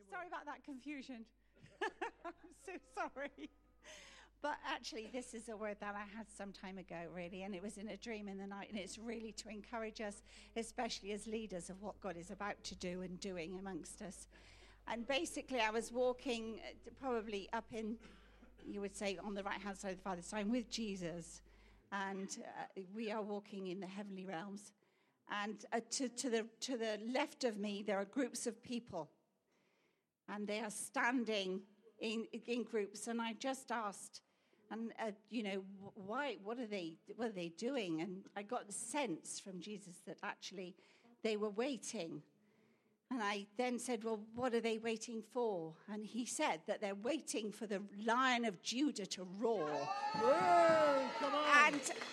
Sorry about that confusion. I'm so sorry. But actually, this is a word that I had some time ago, really, and it was in a dream in the night, and it's really to encourage us, especially as leaders, of what God is about to do and doing amongst us. And basically, I was walking probably up in, you would say, on the right-hand side of the Father's side with Jesus, and we are walking in the heavenly realms. And to the left of me, there are groups of people, and they are standing in groups. And I just asked, and why? What are they doing? And I got the sense from Jesus that actually they were waiting. And I then said, well, what are they waiting for? And he said that they're waiting for the Lion of Judah to roar. Whoa, come on.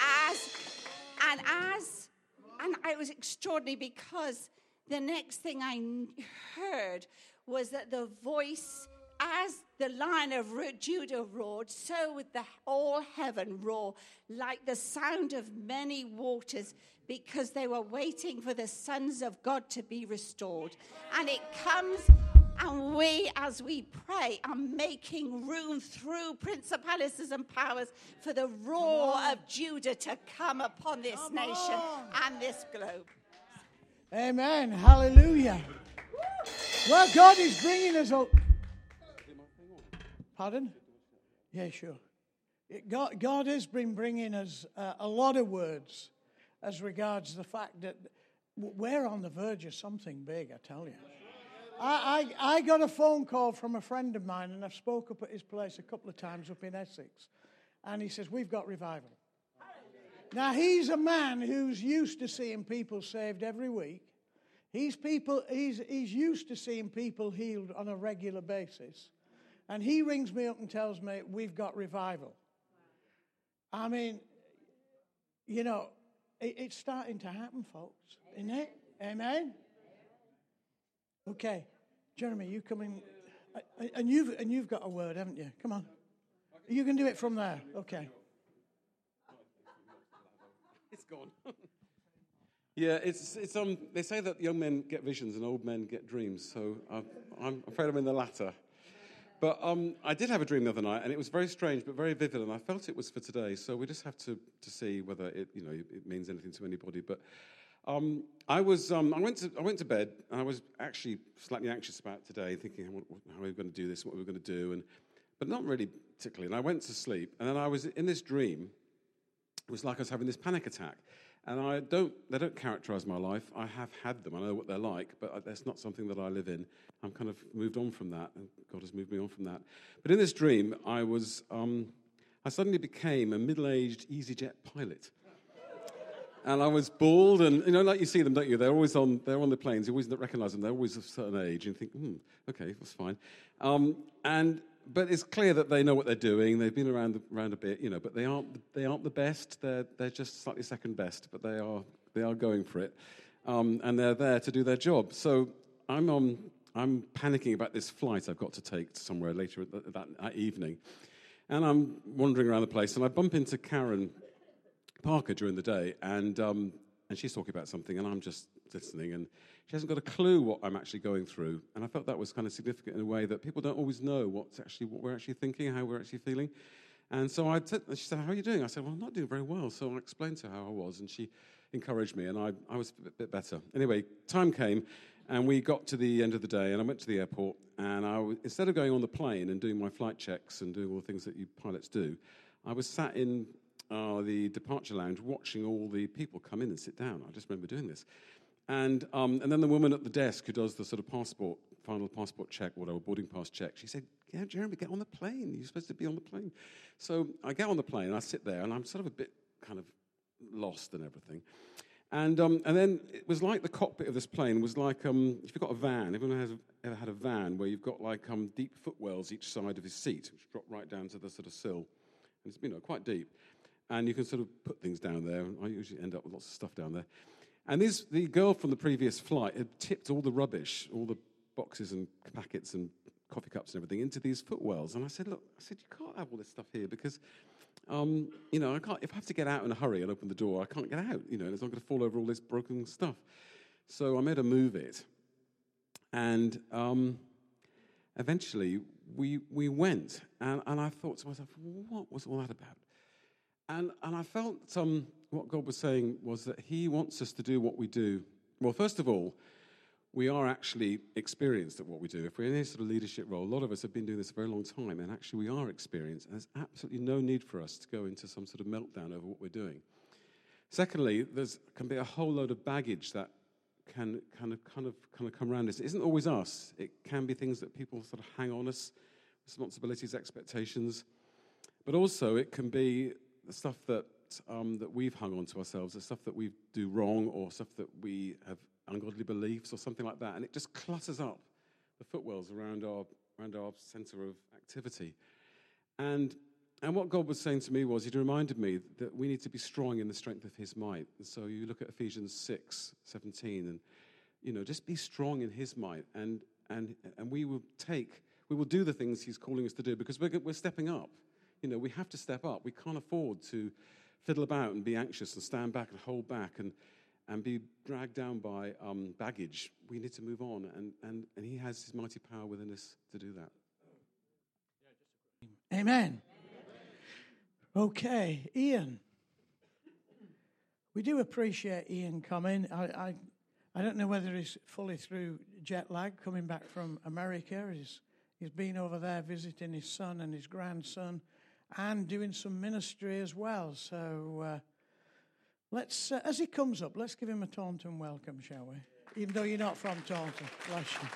And it was extraordinary, because the next thing I heard was that the voice, as the Lion of Judah roared, so would all heaven roar, like the sound of many waters, because they were waiting for the sons of God to be restored. And it comes, and we, as we pray, are making room through principalities and powers for the roar of Judah to come upon this nation and this globe. Amen. Hallelujah. Well, God is bringing us up. Pardon? Yeah, sure. God has been bringing us a lot of words as regards the fact that we're on the verge of something big, I tell you. I got a phone call from a friend of mine, and I've spoke up at his place a couple of times up in Essex, and he says, we've got revival. Now, he's a man who's used to seeing people saved every week. He's used to seeing people healed on a regular basis. And he rings me up and tells me, we've got revival. I mean, it's starting to happen, folks, isn't it? Amen? Okay, Jeremy, you come in, and you've got a word, haven't you? Come on. You can do it from there. Okay. It's gone. Yeah, it's they say that young men get visions and old men get dreams, so I'm afraid I'm in the latter. But I did have a dream the other night, and it was very strange but very vivid, and I felt it was for today. So we just have to see whether it means anything to anybody. But I went to bed, and I was actually slightly anxious about today, thinking how are we going to do this, what we're going to do, but not really particularly. And I went to sleep, and then I was in this dream. It was like I was having this panic attack. And they don't characterize my life. I have had them. I know what they're like, but that's not something that I live in. I'm kind of moved on from that, and God has moved me on from that. But in this dream, I suddenly became a middle-aged EasyJet pilot. And I was bald, and like you see them, don't you? They're on the planes. You always don't recognize them. They're always of a certain age, and you think, okay, that's fine. But it's clear that they know what they're doing. They've been around a bit, but they aren't the best. They're just slightly second best, but they are going for it, and they're there to do their job. So I'm panicking about this flight I've got to take to somewhere later that evening, and I'm wandering around the place, and I bump into Karen Parker during the day, and she's talking about something, and I'm just listening, and she hasn't got a clue what I'm actually going through. And I felt that was kind of significant in a way that people don't always know what we're actually thinking, how we're actually feeling. And so she said, how are you doing? I said, well, I'm not doing very well. So I explained to her how I was, and she encouraged me, and I was a bit better. Anyway, time came, and we got to the end of the day, and I went to the airport, and instead of going on the plane and doing my flight checks and doing all the things that you pilots do, I was sat in the departure lounge watching all the people come in and sit down. I just remember doing this. And then the woman at the desk who does the sort of final passport check, whatever, boarding pass check, she said, yeah, Jeremy, get on the plane. You're supposed to be on the plane. So I get on the plane, and I sit there, and I'm sort of a bit kind of lost and everything. And then it was like the cockpit of this plane was like, if you've got a van, everyone has ever had a van where you've got like deep footwells each side of his seat, which drop right down to the sort of sill. And it's quite deep. And you can sort of put things down there. I usually end up with lots of stuff down there. And the girl from the previous flight had tipped all the rubbish, all the boxes and packets and coffee cups and everything into these footwells. And I said, look, you can't have all this stuff here because, I can't. If I have to get out in a hurry and open the door, I can't get out. And it's not going to fall over all this broken stuff. So I made her move it. And eventually we went, and I thought to myself, what was all that about? And I felt what God was saying was that he wants us to do what we do. Well, first of all, we are actually experienced at what we do. If we're in any sort of leadership role, a lot of us have been doing this a very long time, and actually we are experienced, and there's absolutely no need for us to go into some sort of meltdown over what we're doing. Secondly, can be a whole load of baggage that can kind of come around us. It isn't always us. It can be things that people sort of hang on us, responsibilities, expectations. But also it can be the stuff that we've hung on to ourselves, the stuff that we do wrong, or stuff that we have ungodly beliefs or something like that. And it just clutters up the footwells around our center of activity. And what God was saying to me was, he reminded me that we need to be strong in the strength of his might. And so you look at Ephesians 6:17, and just be strong in his might, and we will do the things he's calling us to do, because we're stepping up. We have to step up. We can't afford to fiddle about and be anxious and stand back and hold back and be dragged down by baggage. We need to move on, and he has his mighty power within us to do that. Amen. Okay, Ian. We do appreciate Ian coming. I don't know whether he's fully through jet lag, coming back from America. He's been over there visiting his son and his grandson and doing some ministry as well. So let's, as he comes up, let's give him a Taunton welcome, shall we? Even though you're not from Taunton. Bless you.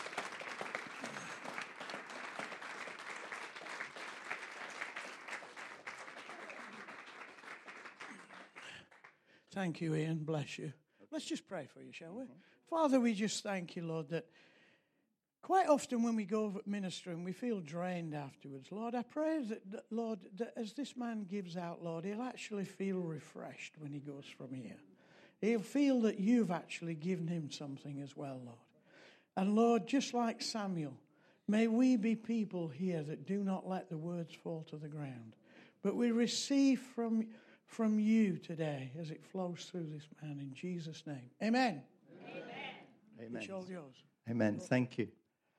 Thank you, Ian. Bless you. Let's just pray for you, shall we? Father, we just thank you, Lord, that quite often when we go ministering, we feel drained afterwards. Lord, I pray that, Lord, that as this man gives out, Lord, he'll actually feel refreshed when he goes from here. He'll feel that you've actually given him something as well, Lord. And Lord, just like Samuel, may we be people here that do not let the words fall to the ground, but we receive from you today as it flows through this man in Jesus' name. Amen. Amen. It's all yours. Amen. Thank you.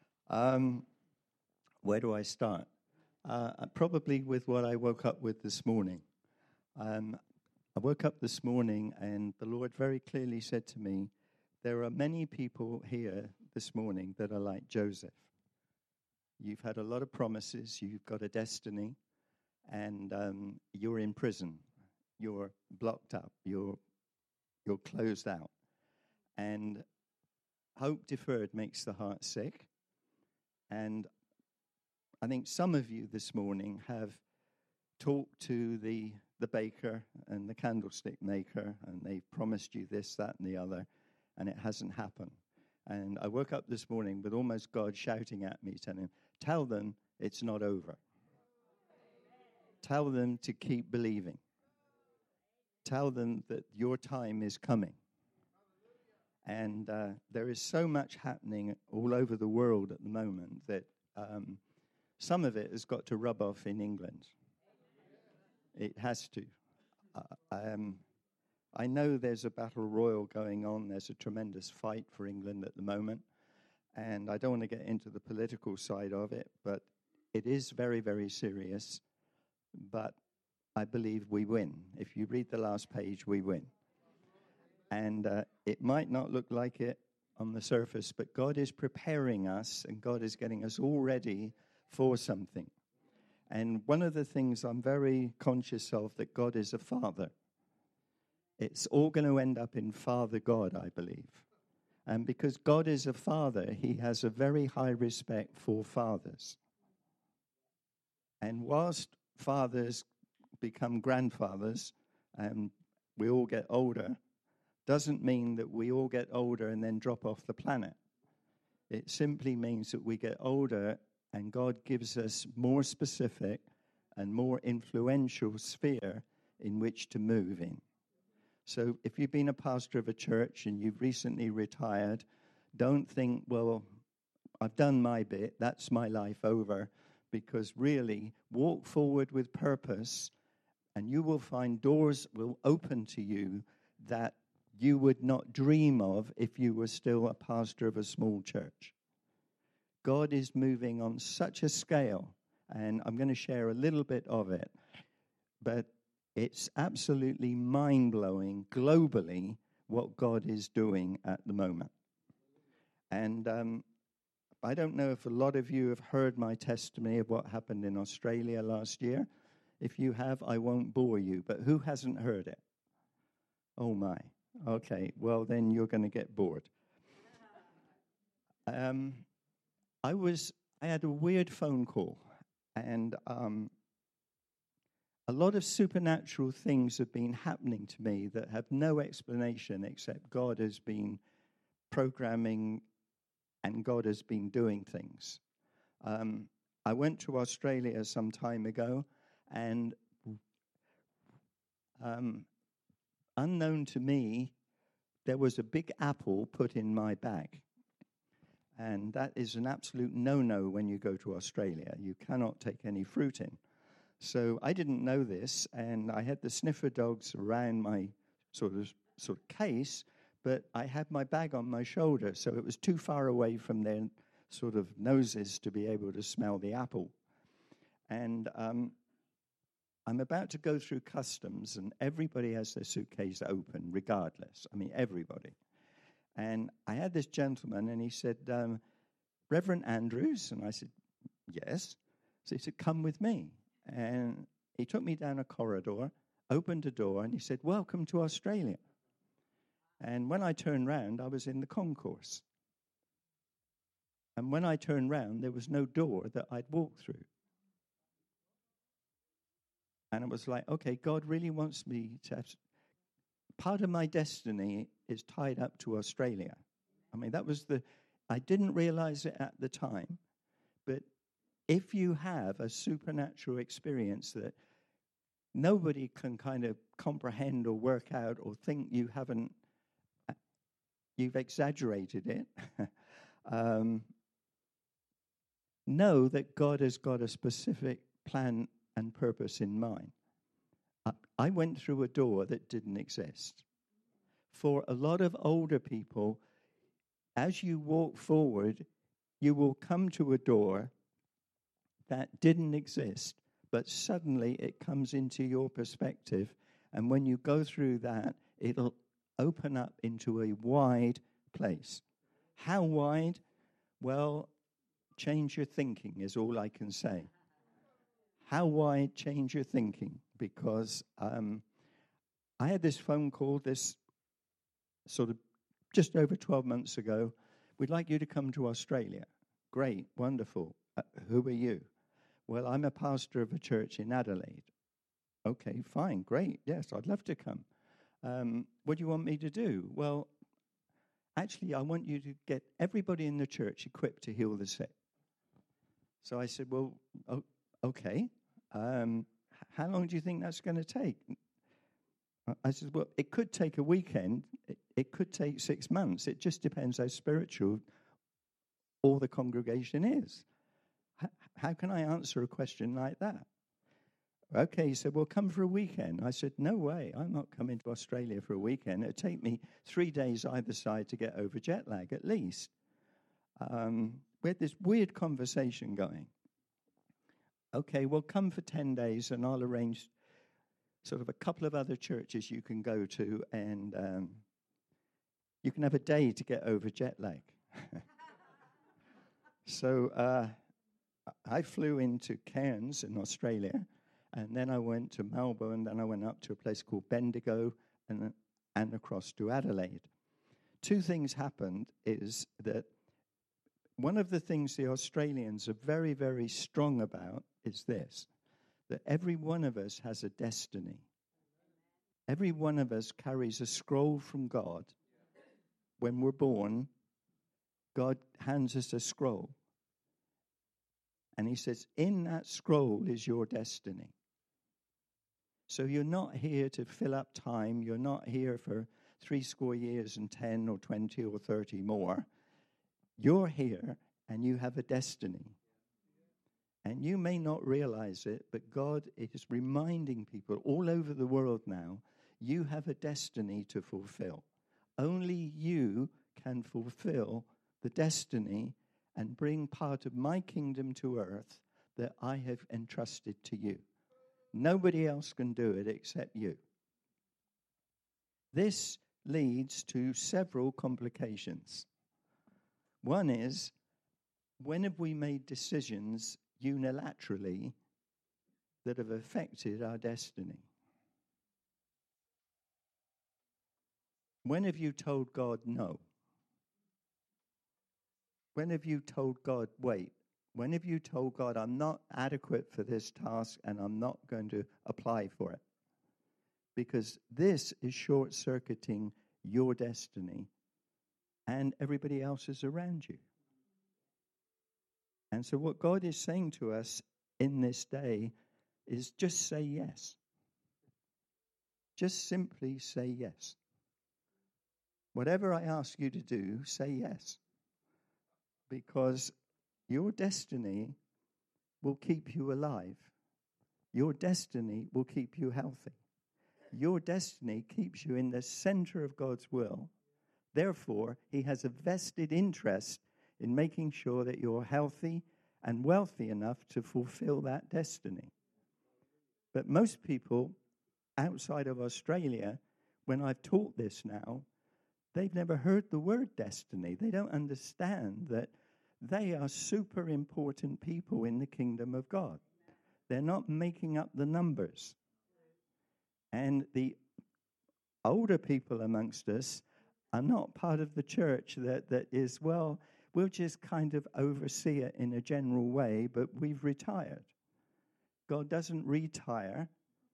Where do I start? Probably with what I woke up with this morning. I woke up this morning and the Lord very clearly said to me, there are many people here this morning that are like Joseph. You've had a lot of promises, you've got a destiny, and you're in prison. You're blocked up. You're closed out. And hope deferred makes the heart sick. And I think some of you this morning have talked to the baker and the candlestick maker, and they've promised you this, that, and the other, and it hasn't happened. And I woke up this morning with almost God shouting at me, telling him, tell them it's not over. Tell them to keep believing. Tell them that your time is coming. And there is so much happening all over the world at the moment that some of it has got to rub off in England. It has to. I know there's a battle royal going on. There's a tremendous fight for England at the moment. And I don't want to get into the political side of it, but it is very, very serious. But I believe we win. If you read the last page, we win. And it might not look like it on the surface, but God is preparing us, and God is getting us all ready for something. And one of the things I'm very conscious of, that God is a father. It's all going to end up in Father God, I believe. And because God is a father, he has a very high respect for fathers. And whilst fathers become grandfathers and we all get older, doesn't mean that we all get older and then drop off the planet. It simply means that we get older and God gives us more specific and more influential sphere in which to move in. So if you've been a pastor of a church and you've recently retired, don't think, well, I've done my bit, that's my life over, because really walk forward with purpose and you will find doors will open to you that you would not dream of if you were still a pastor of a small church. God is moving on such a scale, and I'm going to share a little bit of it, but it's absolutely mind-blowing globally what God is doing at the moment. And I don't know if a lot of you have heard my testimony of what happened in Australia last year. If you have, I won't bore you, but who hasn't heard it? Oh my. Okay, well then you're going to get bored. I had a weird phone call, and a lot of supernatural things have been happening to me that have no explanation except God has been programming and God has been doing things. I went to Australia some time ago, and unknown to me, there was a big apple put in my bag. And that is an absolute no-no when you go to Australia. You cannot take any fruit in. So I didn't know this, and I had the sniffer dogs around my sort of case, but I had my bag on my shoulder, so it was too far away from their sort of noses to be able to smell the apple. And I'm about to go through customs, and everybody has their suitcase open, regardless. I mean, everybody. And I had this gentleman, and he said, Reverend Andrews? And I said, yes. So he said, come with me. And he took me down a corridor, opened a door, and he said, welcome to Australia. And when I turned round, I was in the concourse. And when I turned round, there was no door that I'd walk through. And it was like, okay, God really wants me to have... Part of my destiny is tied up to Australia. I mean, I didn't realize it at the time, but if you have a supernatural experience that nobody can kind of comprehend or work out or think you've exaggerated it, know that God has got a specific plan and purpose in mind. I went through a door that didn't exist. For a lot of older people, as you walk forward, you will come to a door that didn't exist, but suddenly it comes into your perspective, and when you go through that, it'll open up into a wide place. How wide? Well, change your thinking is all I can say. How wide? Change your thinking, because I had this phone call, this sort of just over 12 months ago. We'd like you to come to Australia. Great, wonderful. Who are you? Well, I'm a pastor of a church in Adelaide. Okay, fine, great. Yes, I'd love to come. What do you want me to do? Well, actually, I want you to get everybody in the church equipped to heal the sick. So I said, well, okay. How long do you think that's going to take? I said, well, it could take a weekend. It could take 6 months. It just depends how spiritual all the congregation is. How can I answer a question like that? Okay, he said, well, come for a weekend. I said, no way. I'm not coming to Australia for a weekend. It'd take me 3 days either side to get over jet lag, at least. We had this weird conversation going. Okay, well, come for 10 days, and I'll arrange sort of a couple of other churches you can go to, and you can have a day to get over jet lag. So I flew into Cairns in Australia, and then I went to Melbourne, then I went up to a place called Bendigo, and across to Adelaide. 2 things happened is that one of the things the Australians are very, very strong about is this, that every one of us has a destiny. Every one of us carries a scroll from God. When we're born, God hands us a scroll. And he says, in that scroll is your destiny. So you're not here to fill up time. You're not here for 70 years and 10 or 20 or 30 more. You're here and you have a destiny. And you may not realize it, but God is reminding people all over the world now, you have a destiny to fulfill. Only you can fulfill the destiny and bring part of my kingdom to earth that I have entrusted to you. Nobody else can do it except you. This leads to several complications. One is, when have we made decisions unilaterally that have affected our destiny? When have you told God no? When have you told God wait? When have you told God, I'm not adequate for this task and I'm not going to apply for it? Because this is short-circuiting your destiny and everybody else's around you. And so what God is saying to us in this day is just say yes. Just simply say yes. Whatever I ask you to do, say yes. Because your destiny will keep you alive. Your destiny will keep you healthy. Your destiny keeps you in the center of God's will. Therefore, he has a vested interest in making sure that you're healthy and wealthy enough to fulfill that destiny. But most people outside of Australia, when I've taught this now, they've never heard the word destiny. They don't understand that they are super important people in the kingdom of God. They're not making up the numbers. And the older people amongst us are not part of the church that is, well, we'll just kind of oversee it in a general way, but we've retired. God doesn't retire,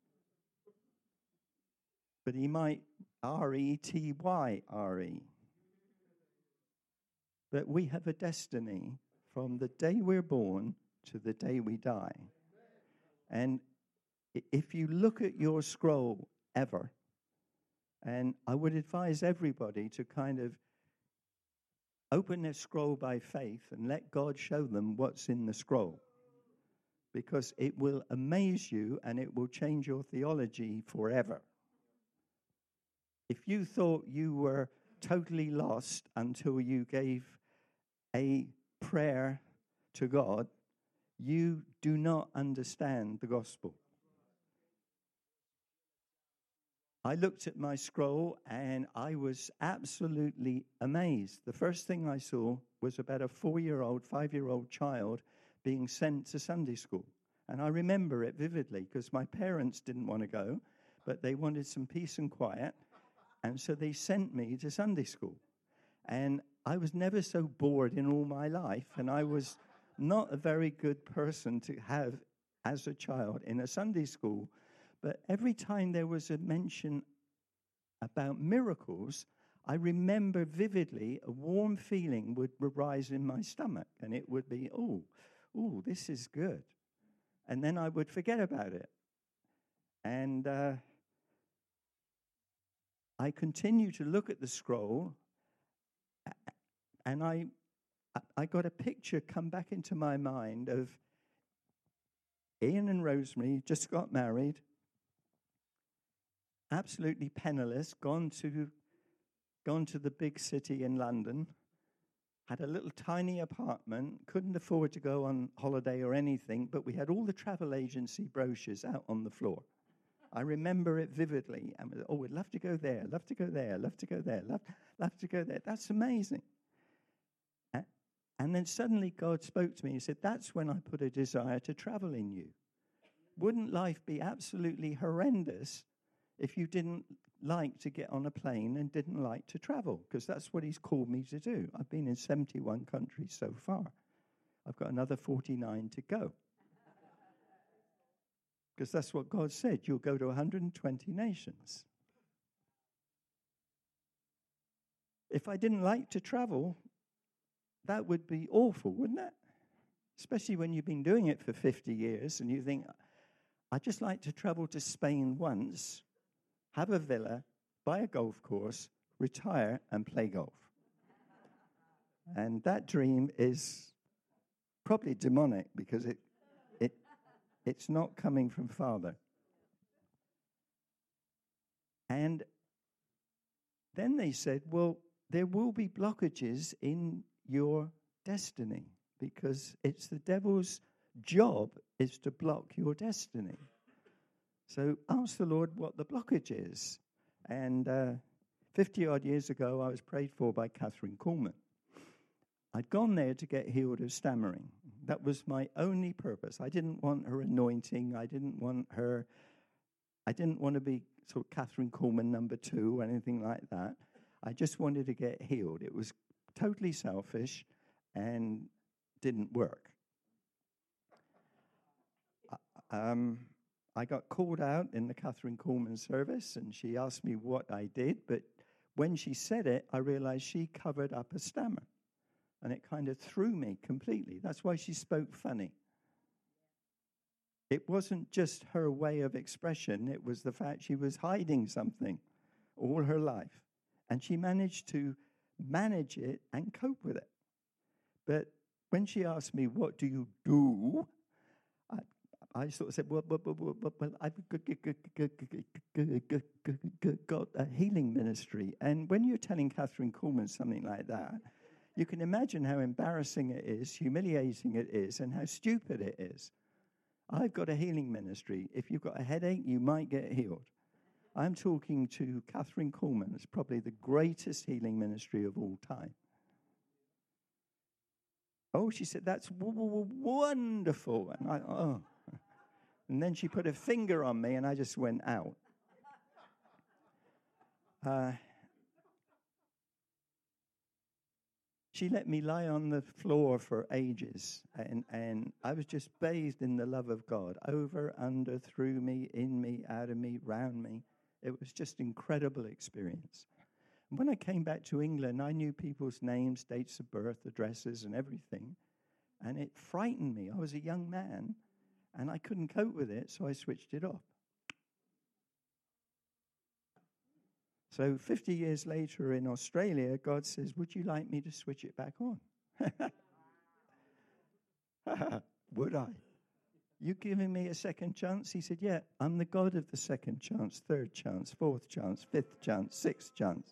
but he might R-E-T-Y-R-E. But we have a destiny from the day we're born to the day we die. And if you look at your scroll ever, and I would advise everybody to kind of open their scroll by faith and let God show them what's in the scroll. Because it will amaze you and it will change your theology forever. If you thought you were totally lost until you gave a prayer to God, you do not understand the gospel. I looked at my scroll and I was absolutely amazed. The first thing I saw was about a 4-year-old, 5-year-old child being sent to Sunday school. And I remember it vividly because my parents didn't want to go, but they wanted some peace and quiet. And so they sent me to Sunday school. And I was never so bored in all my life. And I was not a very good person to have as a child in a Sunday school. But every time there was a mention about miracles, I remember vividly a warm feeling would rise in my stomach. And it would be, oh, this is good. And then I would forget about it. And I continue to look at the scroll, and I got a picture come back into my mind of Ian and Rosemary just got married, absolutely penniless, gone to the big city in London, had a little tiny apartment, couldn't afford to go on holiday or anything, but we had all the travel agency brochures out on the floor. I remember it vividly. And we'd love to go there, love to go there, love to go there, love to go there. That's amazing. And then suddenly God spoke to me. He said, that's when I put a desire to travel in you. Wouldn't life be absolutely horrendous if you didn't like to get on a plane and didn't like to travel? Because that's what he's called me to do. I've been in 71 countries so far. I've got another 49 to go. Because that's what God said. You'll go to 120 nations. If I didn't like to travel, that would be awful, wouldn't it? Especially when you've been doing it for 50 years and you think, I'd just like to travel to Spain once, have a villa, buy a golf course, retire and play golf. And that dream is probably demonic because it's not coming from Father. And then they said, well, there will be blockages in your destiny, because it's the devil's job is to block your destiny. So ask the Lord what the blockage is. And 50-odd years ago, I was prayed for by Catherine Kuhlman. I'd gone there to get healed of stammering. That was my only purpose. I didn't want her anointing. I didn't want to be sort of Catherine Kuhlman number 2 or anything like that. I just wanted to get healed. It was totally selfish and didn't work. I got called out in the Catherine Kuhlman service, and she asked me what I did, but when she said it, I realized she covered up a stammer, and it kind of threw me completely. That's why she spoke funny. It wasn't just her way of expression, it was the fact she was hiding something all her life, and she managed to manage it and cope with it. But when she asked me, what do you do? I sort of said, well, I've got a healing ministry. And when you're telling Catherine Kuhlman something like that, you can imagine how embarrassing it is, humiliating it is, and how stupid it is. I've got a healing ministry. If you've got a headache, you might get healed. I'm talking to Catherine Kuhlman. It's probably the greatest healing ministry of all time. Oh, she said, that's wonderful. And And then she put a finger on me, and I just went out. She let me lie on the floor for ages, and I was just bathed in the love of God, over, under, through me, in me, out of me, round me. It was just an incredible experience. And when I came back to England, I knew people's names, dates of birth, addresses, and everything, and it frightened me. I was a young man, and I couldn't cope with it, so I switched it off. So 50 years later in Australia, God says, would you like me to switch it back on? Would I? You giving me a second chance? He said, yeah, I'm the God of the second chance, third chance, fourth chance, fifth chance, sixth chance.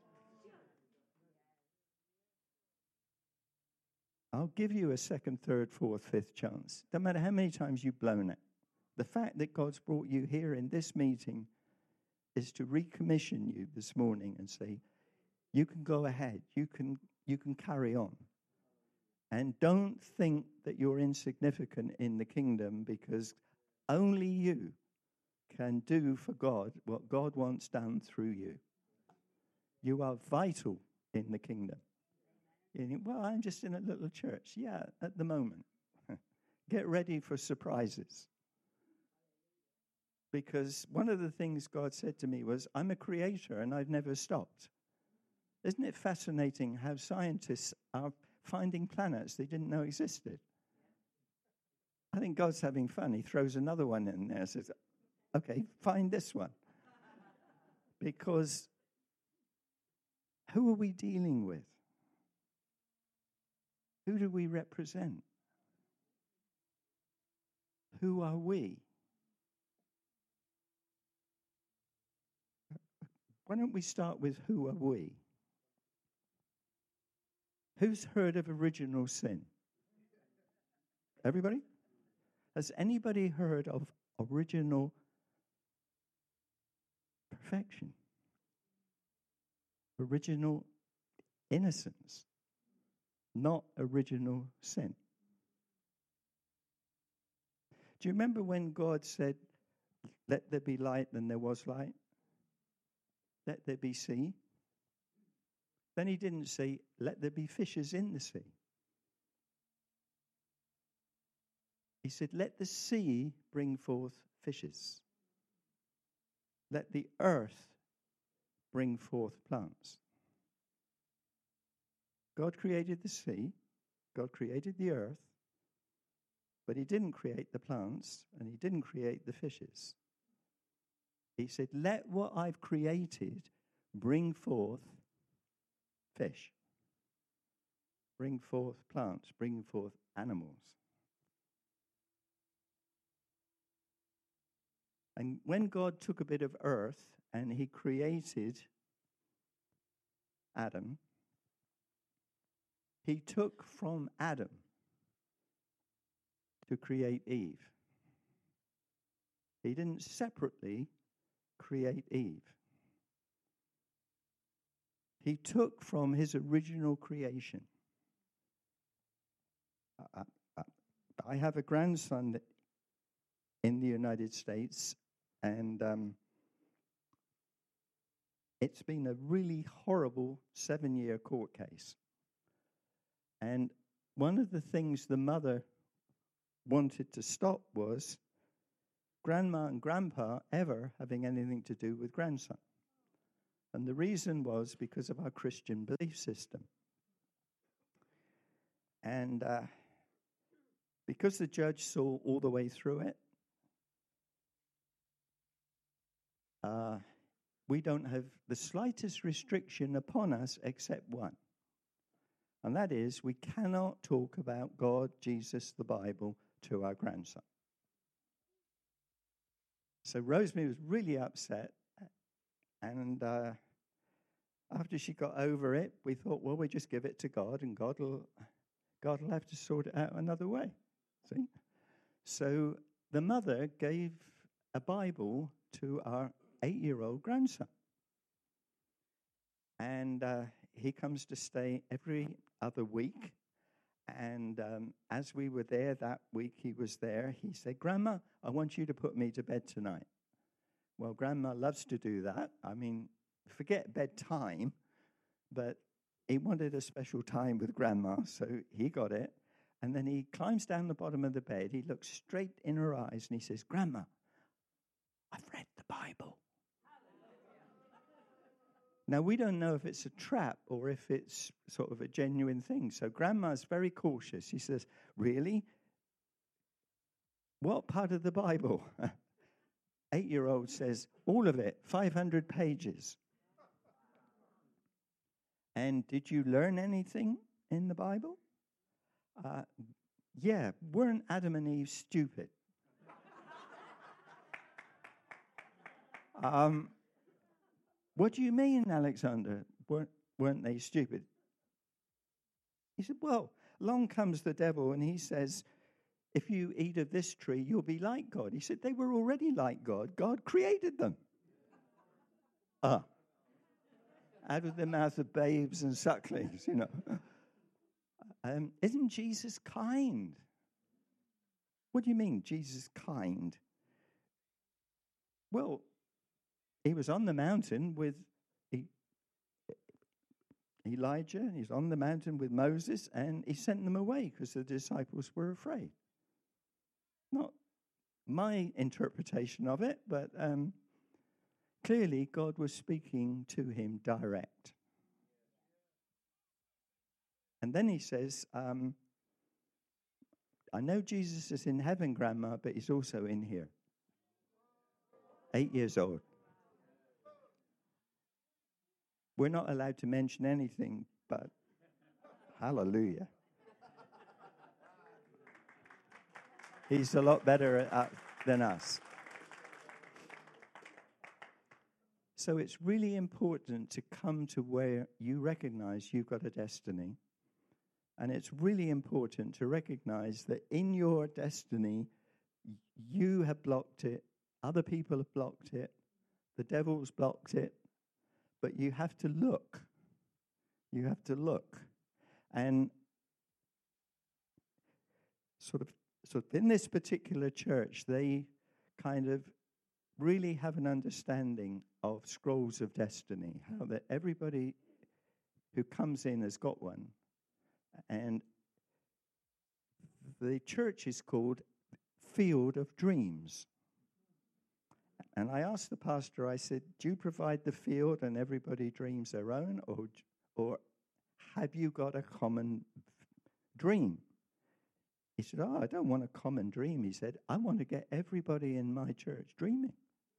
I'll give you a second, third, fourth, fifth chance. No matter how many times you've blown it. The fact that God's brought you here in this meeting is to recommission you this morning and say, you can go ahead, you can carry on. And don't think that you're insignificant in the kingdom, because only you can do for God what God wants done through you. You are vital in the kingdom. You think, well, I'm just in a little church. Yeah, at the moment. Get ready for surprises. Because one of the things God said to me was, I'm a creator and I've never stopped. Isn't it fascinating how scientists are finding planets they didn't know existed? I think God's having fun. He throws another one in there and says, okay, find this one. Because who are we dealing with? Who do we represent? Who are we? Why don't we start with who are we? Who's heard of original sin? Everybody? Has anybody heard of original perfection? Original innocence? Not original sin. Do you remember when God said, let there be light, and there was light? Let there be sea. Then he didn't say, let there be fishes in the sea. He said, let the sea bring forth fishes. Let the earth bring forth plants. God created the sea. God created the earth. But he didn't create the plants, and he didn't create the fishes. He said, let what I've created bring forth fish. Bring forth plants. Bring forth animals. And when God took a bit of earth and he created Adam, He took from Adam to create Eve. He didn't separately create Eve. He took from his original creation. I have a grandson in the United States, and it's been a really horrible 7-year court case. And one of the things the mother wanted to stop was grandma and grandpa ever having anything to do with grandson. And the reason was because of our Christian belief system. And because the judge saw all the way through it, we don't have the slightest restriction upon us except one. And that is, we cannot talk about God, Jesus, the Bible to our grandson. So Rosemary was really upset. And after she got over it, we thought, well, we just give it to God, and God will have to sort it out another way. See? So the mother gave a Bible to our 8-year-old grandson. And he comes to stay every other week. And as we were there that week, he was there. He said, Grandma, I want you to put me to bed tonight. Well, Grandma loves to do that. I mean, forget bedtime, but he wanted a special time with Grandma, so he got it. And then he climbs down the bottom of the bed. He looks straight in her eyes, and he says, Grandma, I've read the Bible. Now, we don't know if it's a trap or if it's sort of a genuine thing. So Grandma's very cautious. She says, really? What part of the Bible? 8-year-old says, all of it, 500 pages. And did you learn anything in the Bible? Yeah, weren't Adam and Eve stupid? What do you mean, Alexander? Weren't they stupid? He said, well, along comes the devil and he says, if you eat of this tree, you'll be like God. He said, they were already like God. God created them. Out of the mouth of babes and sucklings, you know. Isn't Jesus kind? What do you mean, Jesus kind? Well, he was on the mountain with Elijah. He's on the mountain with Moses, and he sent them away because the disciples were afraid. Not my interpretation of it, but clearly God was speaking to him direct. And then he says, I know Jesus is in heaven, Grandma, but he's also in here. 8 years old. We're not allowed to mention anything, but hallelujah. He's a lot better than us. So it's really important to come to where you recognize you've got a destiny. And it's really important to recognize that in your destiny, you have blocked it, other people have blocked it, the devil's blocked it, but you have to look. You have to look. And sort of in this particular church, they kind of really have an understanding of scrolls of destiny, how that everybody who comes in has got one. And the church is called Field of Dreams. And I asked the pastor, I said, do you provide the field and everybody dreams their own, or have you got a common dream? He said, I don't want a common dream. He said, I want to get everybody in my church dreaming.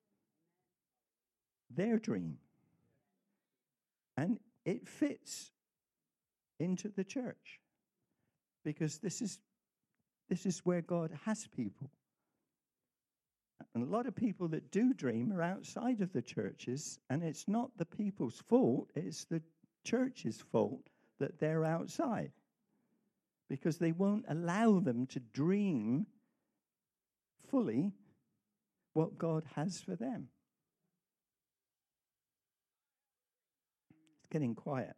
Their dream. And it fits into the church because this is where God has people. And a lot of people that do dream are outside of the churches, and it's not the people's fault, it's the church's fault that they're outside. because they won't allow them to dream fully what God has for them. It's getting quiet.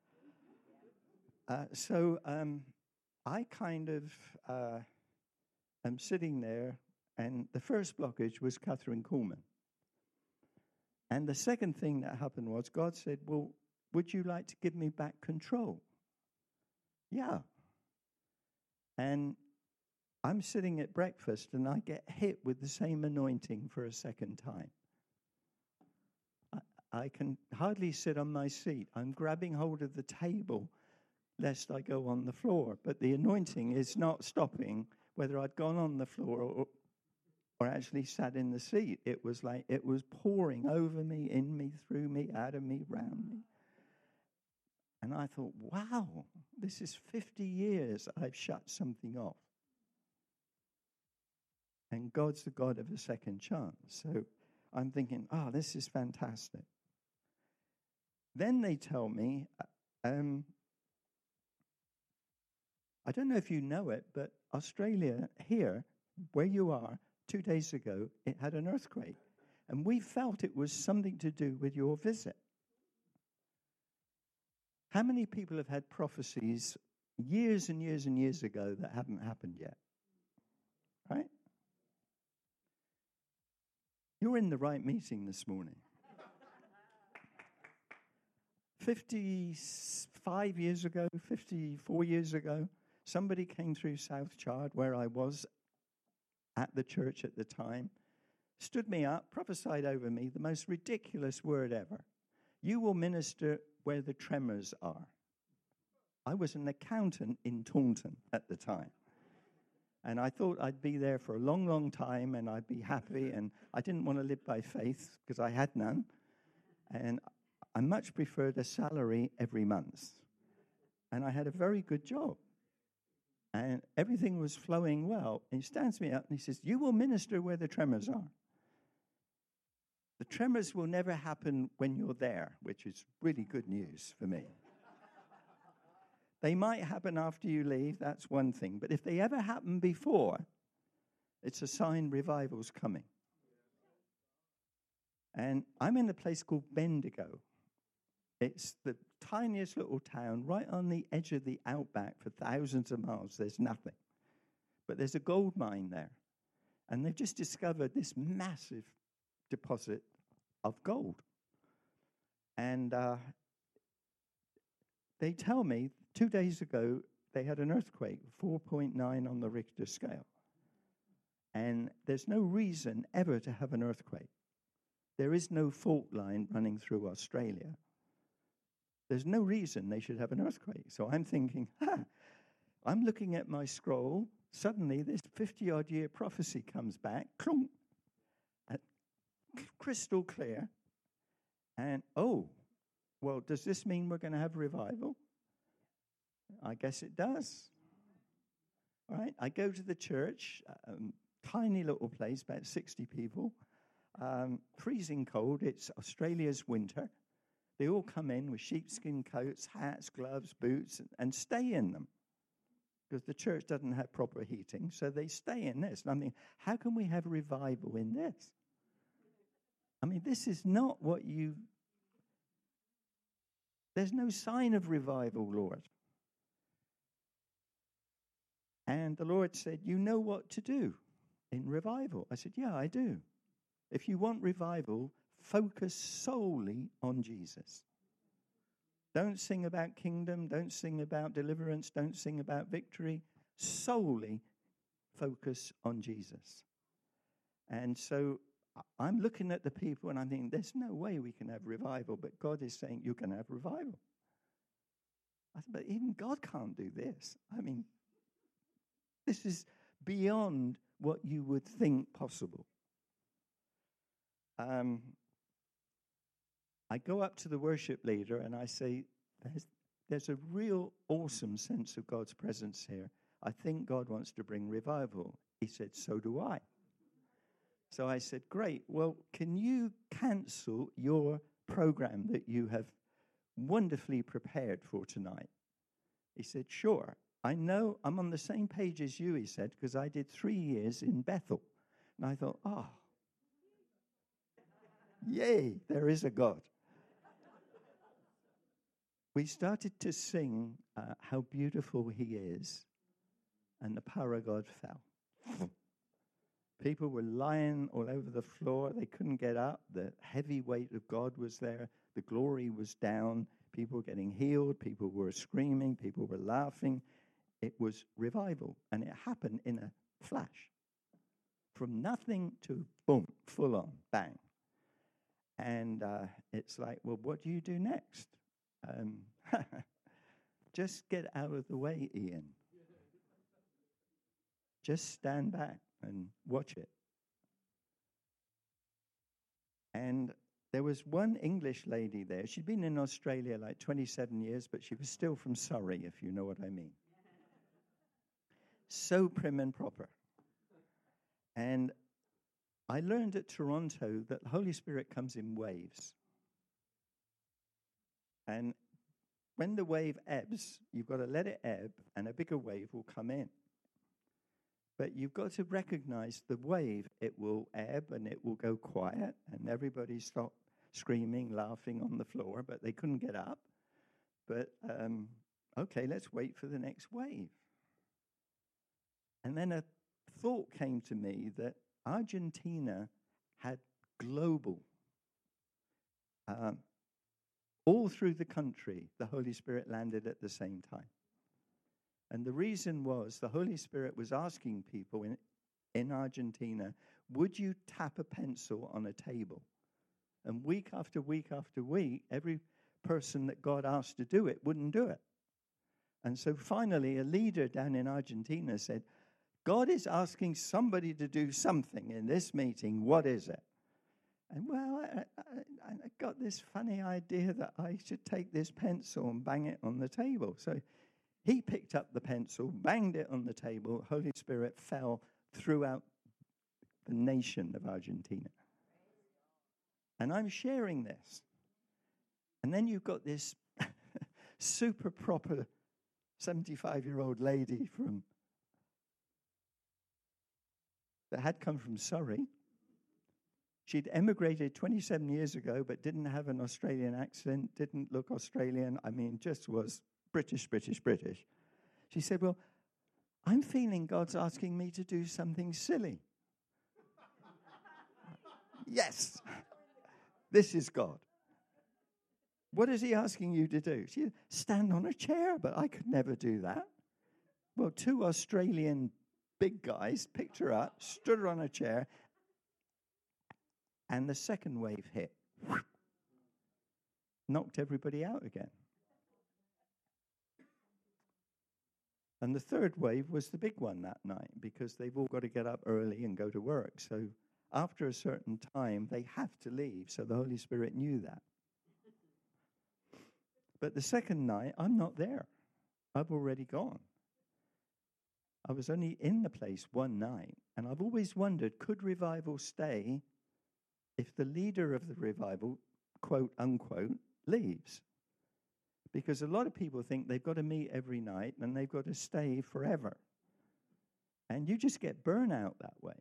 So I kind of am sitting there, and the first blockage was Catherine Kuhlman. And the second thing that happened was God said, well, would you like to give me back control? Yeah. And I'm sitting at breakfast, and I get hit with the same anointing for a second time. I can hardly sit on my seat. I'm grabbing hold of the table lest I go on the floor. But the anointing is not stopping whether I'd gone on the floor or actually sat in the seat. It was like it was pouring over me, in me, through me, out of me, round me. And I thought, wow, this is 50 years I've shut something off. And God's the God of a second chance. So I'm thinking, oh, this is fantastic. Then they tell me, I don't know if you know it, but Australia here, where you are, 2 days ago, it had an earthquake. And we felt it was something to do with your visit. How many people have had prophecies years and years and years ago that haven't happened yet? Right? You're in the right meeting this morning. 55 years ago, 54 years ago, somebody came through South Chard, where I was at the church at the time, stood me up, prophesied over me the most ridiculous word ever. You will minister where the tremors are. I was an accountant in Taunton at the time. And I thought I'd be there for a long, long time, and I'd be happy, and I didn't want to live by faith because I had none. And I much preferred a salary every month. And I had a very good job. And everything was flowing well. And he stands me up and he says, you will minister where the tremors are. The tremors will never happen when you're there, which is really good news for me. They might happen after you leave, that's one thing. But if they ever happen before, it's a sign revival's coming. And I'm in a place called Bendigo. It's the tiniest little town right on the edge of the outback for thousands of miles. There's nothing. But there's a gold mine there. And they've just discovered this massive deposit of gold. And they tell me 2 days ago they had an earthquake, 4.9 on the Richter scale. And there's no reason ever to have an earthquake. There is no fault line running through Australia. There's no reason they should have an earthquake. So I'm thinking, I'm looking at my scroll. Suddenly, this 50-odd year prophecy comes back, clunk, crystal clear. And, well, does this mean we're going to have revival? I guess it does. All right, I go to the church, tiny little place, about 60 people, freezing cold. It's Australia's winter. They all come in with sheepskin coats, hats, gloves, boots, and stay in them. Because the church doesn't have proper heating, so they stay in this. And I'm thinking, how can we have revival in this? I mean, this is not what you... There's no sign of revival, Lord. And the Lord said, you know what to do in revival. I said, yeah, I do. If you want revival, focus solely on Jesus. Don't sing about kingdom. Don't sing about deliverance. Don't sing about victory. Solely focus on Jesus. And so I'm looking at the people and I'm thinking, there's no way we can have revival. But God is saying, you can have revival. I said, but even God can't do this. I mean, this is beyond what you would think possible. I go up to the worship leader and I say, there's a real awesome sense of God's presence here. I think God wants to bring revival. He said, so do I. So I said, great. Well, can you cancel your program that you have wonderfully prepared for tonight? He said, sure. I know I'm on the same page as you, he said, because I did 3 years in Bethel. And I thought, yay, there is a God. We started to sing how beautiful he is, and the power of God fell. People were lying all over the floor. They couldn't get up. The heavy weight of God was there. The glory was down. People were getting healed. People were screaming. People were laughing. It was revival, and it happened in a flash. From nothing to boom, full on, bang. And it's like, well, what do you do next? Just get out of the way, Ian. Just stand back and watch it. And there was one English lady there. She'd been in Australia like 27 years, but she was still from Surrey, if you know what I mean. So prim and proper. And I learned at Toronto that the Holy Spirit comes in waves. And when the wave ebbs, you've got to let it ebb, and a bigger wave will come in. But you've got to recognize the wave. It will ebb, and it will go quiet, and everybody stopped screaming, laughing on the floor, but they couldn't get up. But, okay, let's wait for the next wave. And then a thought came to me that Argentina had global, all through the country, the Holy Spirit landed at the same time. And the reason was the Holy Spirit was asking people in Argentina, would you tap a pencil on a table? And week after week after week, every person that God asked to do it wouldn't do it. And so finally, a leader down in Argentina said, God is asking somebody to do something in this meeting. What is it? And well, I got this funny idea that I should take this pencil and bang it on the table. So he picked up the pencil, banged it on the table. Holy Spirit fell throughout the nation of Argentina. And I'm sharing this. And then you've got this super proper 75-year-old lady that had come from Surrey. She'd emigrated 27 years ago, but didn't have an Australian accent, didn't look Australian. I mean, just was British. She said, well, I'm feeling God's asking me to do something silly. Yes, this is God. What is he asking you to do? She said, stand on a chair, but I could never do that. Well, 2 Australian big guys picked her up, stood her on a chair, and the second wave hit. Knocked everybody out again. And the third wave was the big one that night because they've all got to get up early and go to work. So after a certain time, they have to leave. So the Holy Spirit knew that. But the second night, I'm not there. I've already gone. I was only in the place one night, and I've always wondered, could revival stay if the leader of the revival, quote unquote, leaves? Because a lot of people think they've got to meet every night and they've got to stay forever. And you just get burnout that way.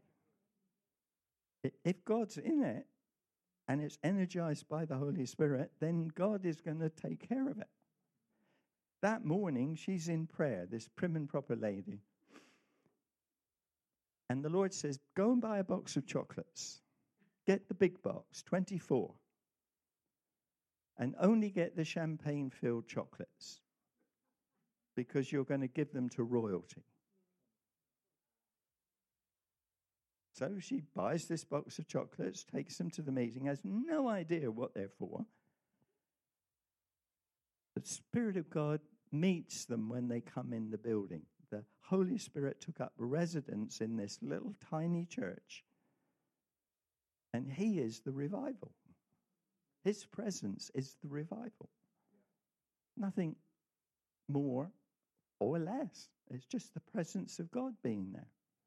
If God's in it and it's energized by the Holy Spirit, then God is going to take care of it. That morning, she's in prayer, this prim and proper lady. And the Lord says, go and buy a box of chocolates. Get the big box, 24. And only get the champagne-filled chocolates because you're going to give them to royalty. So she buys this box of chocolates, takes them to the meeting, has no idea what they're for. The Spirit of God meets them when they come in the building. The Holy Spirit took up residence in this little tiny church. And he is the revival. His presence is the revival. Nothing more or less. It's just the presence of God being there.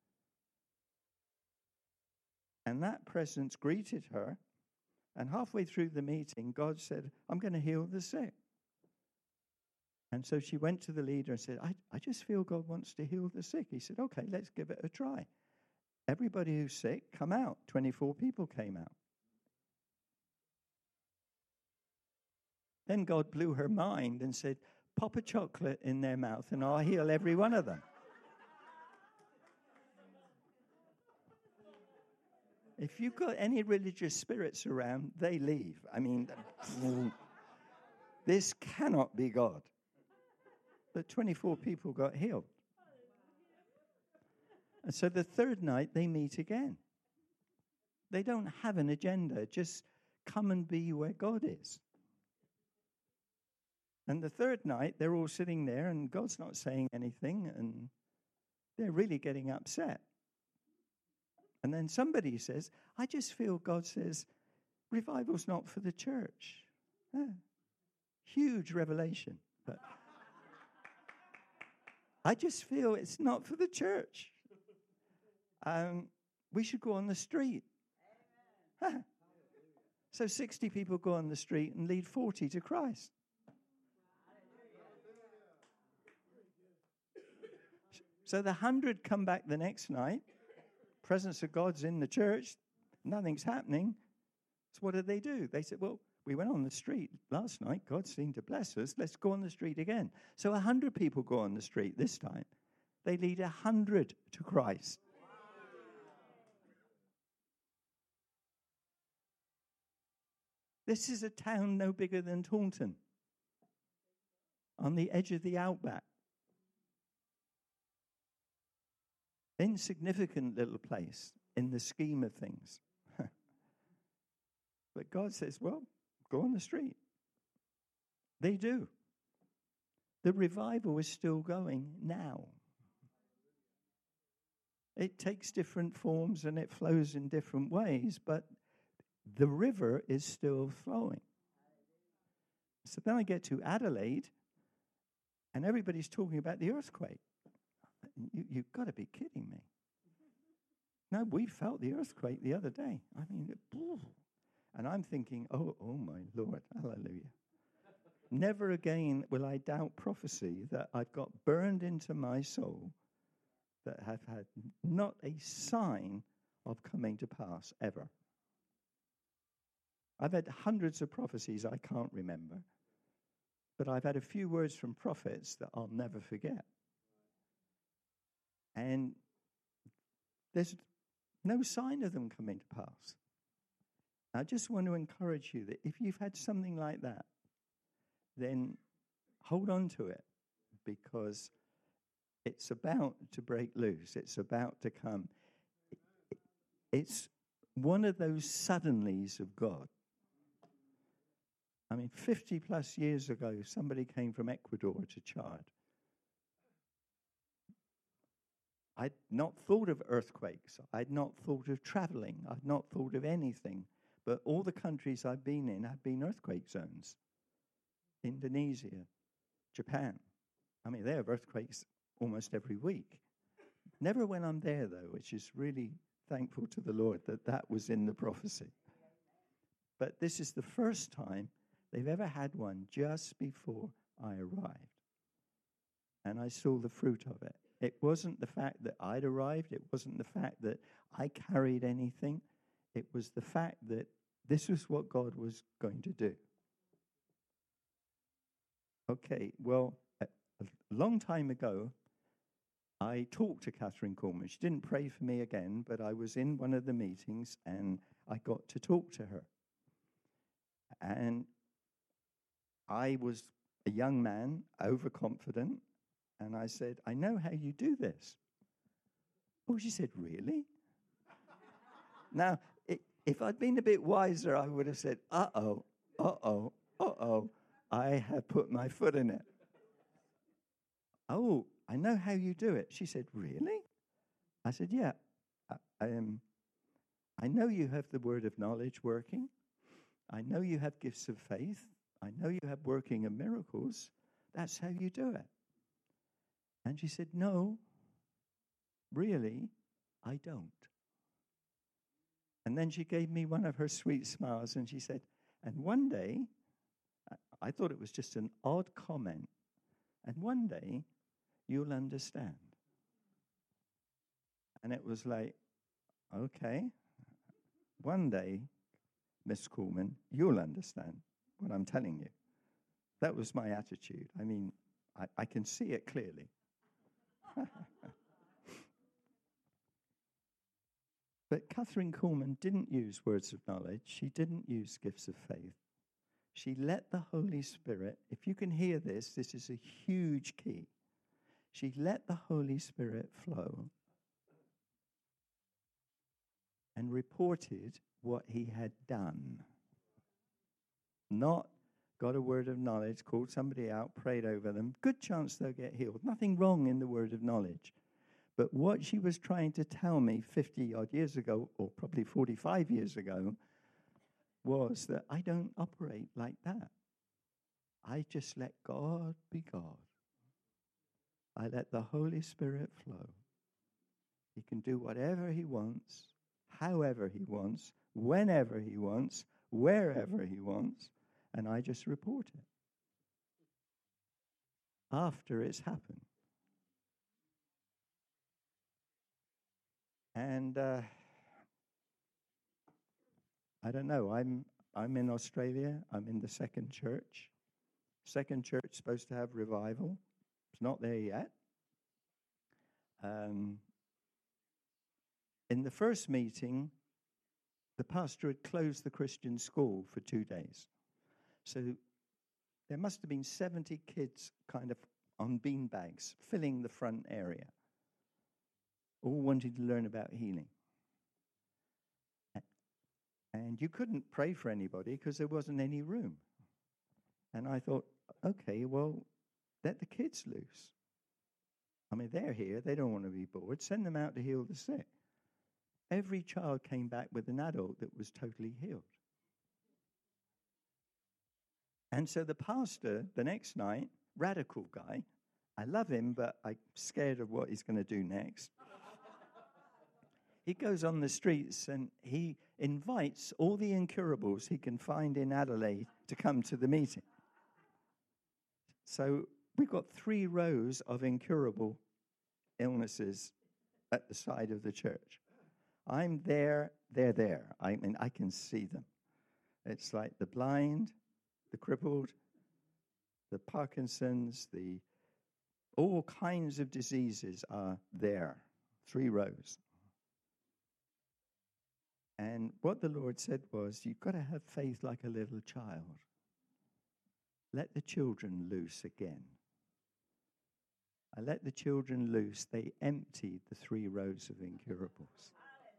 And that presence greeted her. And halfway through the meeting, God said, I'm going to heal the sick. And so she went to the leader and said, I just feel God wants to heal the sick. He said, okay, let's give it a try. Everybody who's sick, come out. 24 people came out. Then God blew her mind and said, pop a chocolate in their mouth and I'll heal every one of them. If you've got any religious spirits around, they leave. I mean, this cannot be God. But 24 people got healed. And so the third night, they meet again. They don't have an agenda. Just come and be where God is. And the third night, they're all sitting there, and God's not saying anything, and they're really getting upset. And then somebody says, I just feel God says, revival's not for the church. Huge revelation. But I just feel it's not for the church. We should go on the street. So 60 people go on the street and lead 40 to Christ. So the 100 come back the next night. Presence of God's in the church. Nothing's happening. So what did they do? They said, well, we went on the street last night. God seemed to bless us. Let's go on the street again. So 100 people go on the street this time. They lead 100 to Christ. This is a town no bigger than Taunton, on the edge of the outback. Insignificant little place in the scheme of things. But God says, well, go on the street. They do. The revival is still going now. It takes different forms and it flows in different ways, but the river is still flowing. So then I get to Adelaide, and everybody's talking about the earthquake. You've got to be kidding me. No, we felt the earthquake the other day. I mean, and I'm thinking, oh my Lord, hallelujah. Never again will I doubt prophecy that I've got burned into my soul that have had not a sign of coming to pass ever. I've had hundreds of prophecies I can't remember, but I've had a few words from prophets that I'll never forget. And there's no sign of them coming to pass. I just want to encourage you that if you've had something like that, then hold on to it, because it's about to break loose. It's about to come. It's one of those suddenlies of God. I mean, 50 plus years ago, somebody came from Ecuador to Chad. I'd not thought of earthquakes. I'd not thought of traveling. I'd not thought of anything. But all the countries I've been in have been earthquake zones. Indonesia, Japan. I mean, they have earthquakes almost every week. Never when I'm there, though, which is really thankful to the Lord that that was in the prophecy. But this is the first time they've ever had one just before I arrived. And I saw the fruit of it. It wasn't the fact that I'd arrived. It wasn't the fact that I carried anything. It was the fact that this was what God was going to do. Okay, well, a long time ago, I talked to Catherine Coleman. She didn't pray for me again, but I was in one of the meetings and I got to talk to her. And I was a young man, overconfident, and I said, I know how you do this. Oh, she said, really? Now, if I'd been a bit wiser, I would have said, uh-oh, I have put my foot in it. Oh, I know how you do it. She said, really? I said, yeah. I know you have the word of knowledge working. I know you have gifts of faith. I know you have working of miracles. That's how you do it. And she said, no, really, I don't. And then she gave me one of her sweet smiles and she said, and one day, I thought it was just an odd comment, And one day, you'll understand. And it was like, okay, one day, Miss Coleman, you'll understand what I'm telling you. That was my attitude. I mean, I can see it clearly. But Catherine Coleman didn't use words of knowledge. She didn't use gifts of faith. She let the Holy Spirit, if you can hear this, this is a huge key. She let the Holy Spirit flow and reported what he had done. Not got a word of knowledge, called somebody out, prayed over them. Good chance they'll get healed. Nothing wrong in the word of knowledge. But what she was trying to tell me 50-odd years ago, or probably 45 years ago, was that I don't operate like that. I just let God be God. I let the Holy Spirit flow. He can do whatever he wants, however he wants, whenever he wants, wherever he wants, and I just report it after it's happened. And I don't know, I'm in Australia. I'm in the second church. Second church is supposed to have revival. It's not there yet. In the first meeting, the pastor had closed the Christian school for 2 days. So there must have been 70 kids kind of on beanbags filling the front area, all wanting to learn about healing. And you couldn't pray for anybody because there wasn't any room. And I thought, okay, well, let the kids loose. I mean, they're here. They don't want to be bored. Send them out to heal the sick. Every child came back with an adult that was totally healed. And so the pastor, the next night, radical guy, I love him, but I'm scared of what he's going to do next. He goes on the streets and he invites all the incurables he can find in Adelaide to come to the meeting. So we've got 3 rows of incurable illnesses at the side of the church. I'm there, they're there. I mean, I can see them. It's like the blind, the crippled, the Parkinson's, all kinds of diseases are there. 3 rows. And what the Lord said was, you've got to have faith like a little child. Let the children loose again. I let the children loose. They emptied the 3 rows of incurables.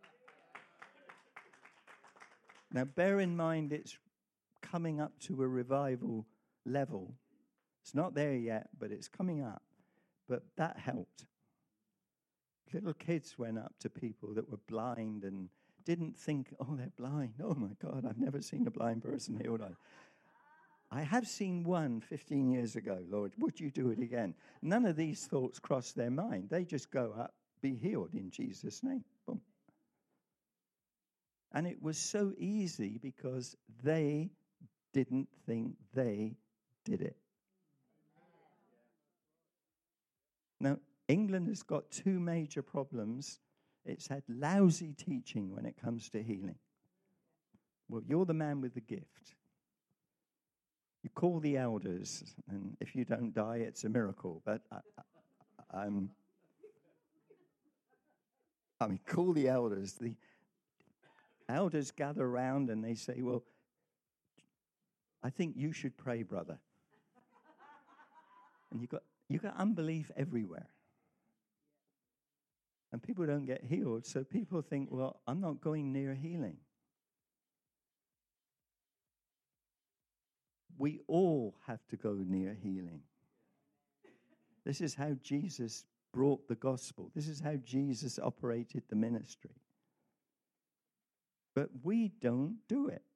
Now, bear in mind, it's coming up to a revival level. It's not there yet, but it's coming up. But that helped. Little kids went up to people that were blind and didn't think, oh, they're blind. Oh, my God, I've never seen a blind person healed. I have seen one 15 years ago, Lord. Would you do it again? None of these thoughts cross their mind. They just go up, be healed in Jesus' name. Boom. And it was so easy because they didn't think they did it. Now, England has got 2 major problems. It's had lousy teaching when it comes to healing. Well, you're the man with the gift. You call the elders, and if you don't die, it's a miracle. But I mean, call the elders. The elders gather around and they say, well, I think you should pray, brother. And you got unbelief everywhere. And people don't get healed, so people think, well, I'm not going near healing. We all have to go near healing. This is how Jesus brought the gospel. This is how Jesus operated the ministry. But we don't do it.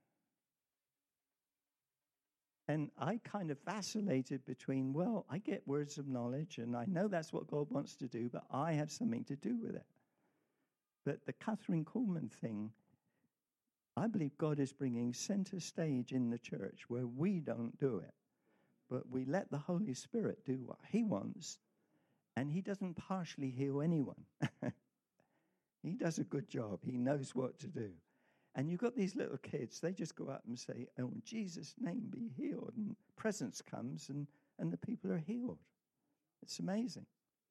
And I kind of vacillated between, well, I get words of knowledge, and I know that's what God wants to do, but I have something to do with it. But the Catherine Coleman thing, I believe God is bringing center stage in the church where we don't do it. but we let the Holy Spirit do what he wants, and he doesn't partially heal anyone. He does a good job. He knows what to do. And you've got these little kids, they just go up and say, oh, in Jesus' name be healed. And presence comes and the people are healed. It's amazing.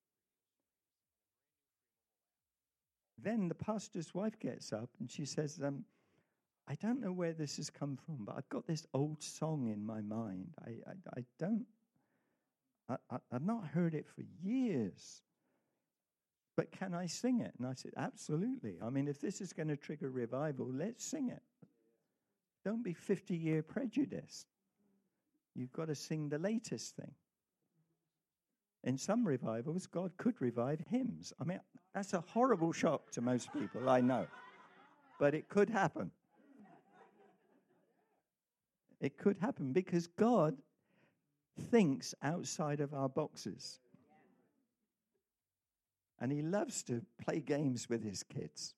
Then the pastor's wife gets up and she says, I don't know where this has come from, but I've got this old song in my mind. I've not heard it for years. But can I sing it? And I said, absolutely. I mean, if this is going to trigger revival, let's sing it. Don't be 50-year prejudiced. You've got to sing the latest thing. In some revivals, God could revive hymns. I mean, that's a horrible shock to most people, I know. But it could happen. It could happen because God thinks outside of our boxes. And he loves to play games with his kids.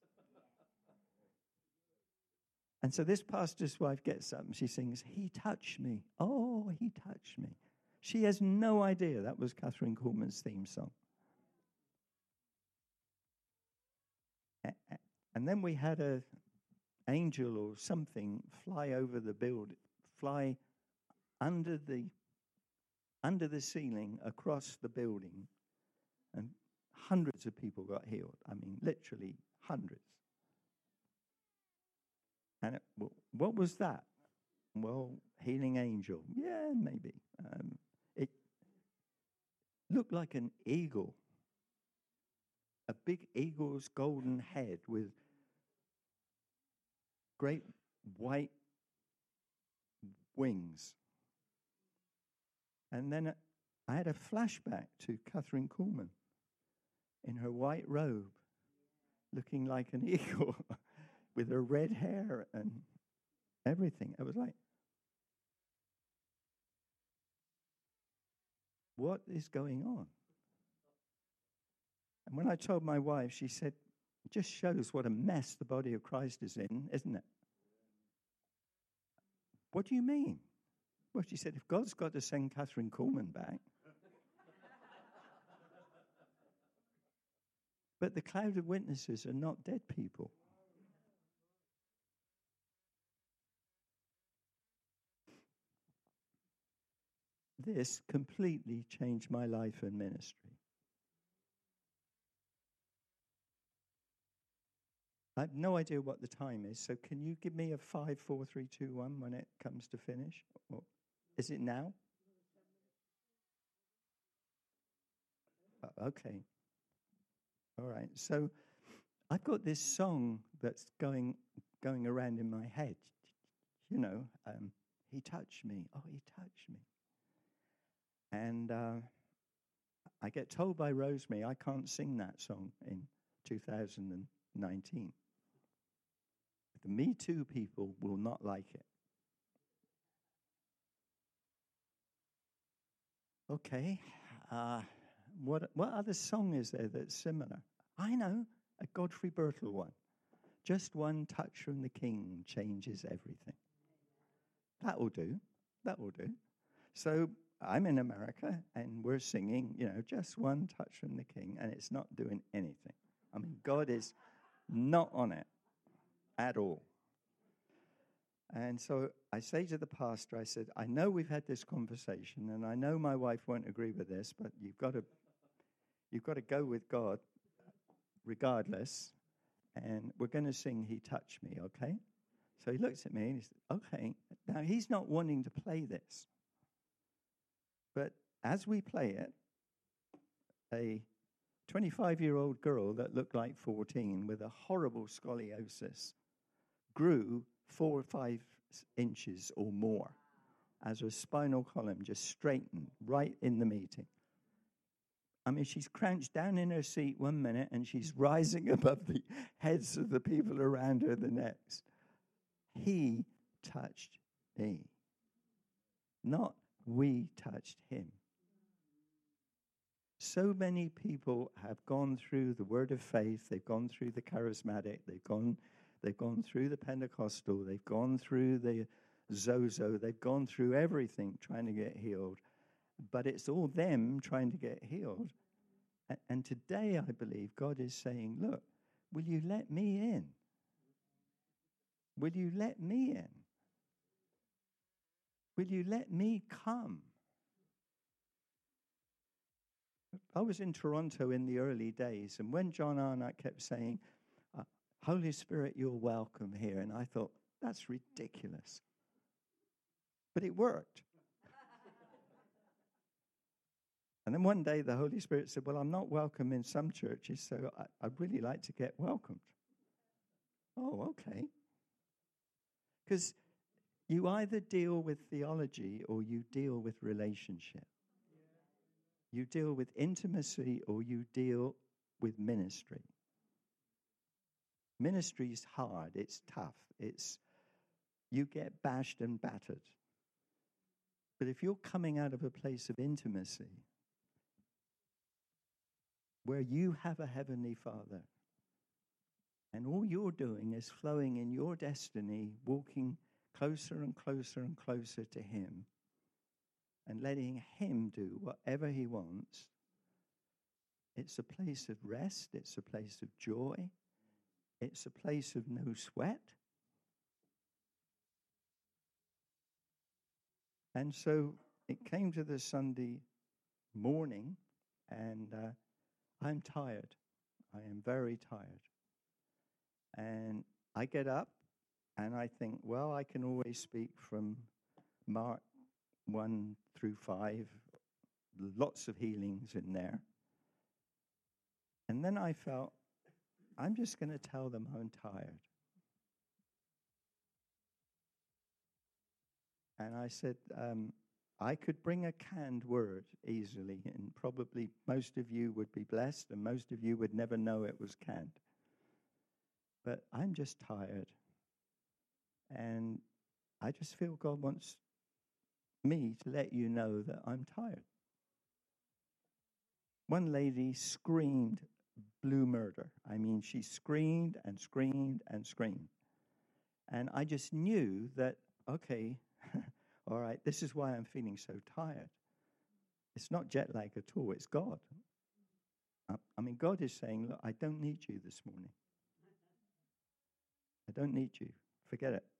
And so this pastor's wife gets up and she sings, he touched me. Oh, he touched me. She has no idea that was Catherine Kuhlman's theme song. And then we had an angel or something fly over the building, fly under the ceiling across the building. And hundreds of people got healed. I mean, literally hundreds. And what was that? Well, healing angel. Yeah, maybe. It looked like an eagle. A big eagle's golden head with great white wings. And then I had a flashback to Catherine Kuhlman in her white robe, looking like an eagle with her red hair and everything. It was like, what is going on? And when I told my wife, she said, it just shows what a mess the body of Christ is in, isn't it? What do you mean? Well, she said, if God's got to send Catherine Kuhlman back, but the cloud of witnesses are not dead people. This completely changed my life and ministry. I have no idea what the time is, so can you give me a 5, 4, 3, 2, 1 when it comes to finish? Or is it now? Okay. All right. So I've got this song that's going around in my head. You know, he touched me. Oh, he touched me. And I get told by Rosemary I can't sing that song in 2019. The Me Too people will not like it. Okay. What other song is there that's similar? I know, a Godfrey Birtle one. Just one touch from the King changes everything. That will do. That will do. So I'm in America, and we're singing, just one touch from the King, and it's not doing anything. I mean, God is not on it at all. And so I say to the pastor, I said, I know we've had this conversation, and I know my wife won't agree with this, but you've got to go with God regardless, and we're going to sing He Touched Me, okay? So he looks at me and he said, okay. Now, he's not wanting to play this. But as we play it, a 25-year-old girl that looked like 14 with a horrible scoliosis grew 4 or 5 inches or more as her spinal column just straightened right in the meeting. I mean, she's crouched down in her seat one minute and she's rising above the heads of the people around her the next. He touched me. Not we touched him. So many people have gone through the word of faith. They've gone through the charismatic. They've gone through the Pentecostal. They've gone through the Zozo. They've gone through everything trying to get healed. but it's all them trying to get healed. And today, I believe God is saying, look, will you let me in? Will you let me in? Will you let me come? I was in Toronto in the early days, and when John Arnott kept saying, Holy Spirit, you're welcome here, and I thought, that's ridiculous. But it worked. And then one day the Holy Spirit said, well, I'm not welcome in some churches, so I'd really like to get welcomed. Oh, okay. Because you either deal with theology or you deal with relationship. You deal with intimacy or you deal with ministry. Ministry is hard. It's tough. You get bashed and battered. But if you're coming out of a place of intimacy, where you have a heavenly Father, and all you're doing is flowing in your destiny, walking closer and closer and closer to Him, and letting Him do whatever He wants, it's a place of rest, it's a place of joy, it's a place of no sweat. And so it came to the Sunday morning, and I'm tired. I am very tired. And I get up, and I think, well, I can always speak from Mark 1 through 5, lots of healings in there. And then I felt, I'm just going to tell them I'm tired. And I said, I could bring a canned word easily, and probably most of you would be blessed, and most of you would never know it was canned. But I'm just tired. And I just feel God wants me to let you know that I'm tired. One lady screamed blue murder. I mean, she screamed and screamed and screamed. And I just knew that, okay, all right, this is why I'm feeling so tired. It's not jet lag at all, it's God. I mean, God is saying, look, I don't need you this morning. I don't need you. Forget it.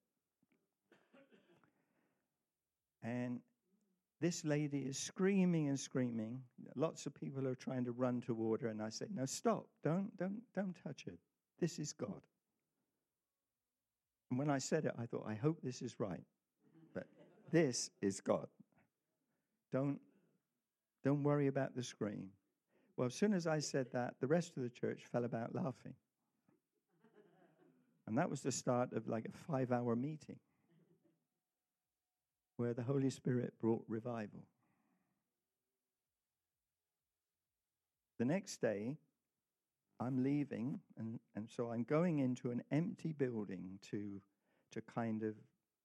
And this lady is screaming and screaming. Lots of people are trying to run toward her, and I said, no, stop. Don't touch her. This is God. And when I said it, I thought, I hope this is right. But this is God. Don't worry about the scream. Well, as soon as I said that, the rest of the church fell about laughing. And that was the start of like a 5-hour meeting where the Holy Spirit brought revival. The next day, I'm leaving, and so I'm going into an empty building to kind of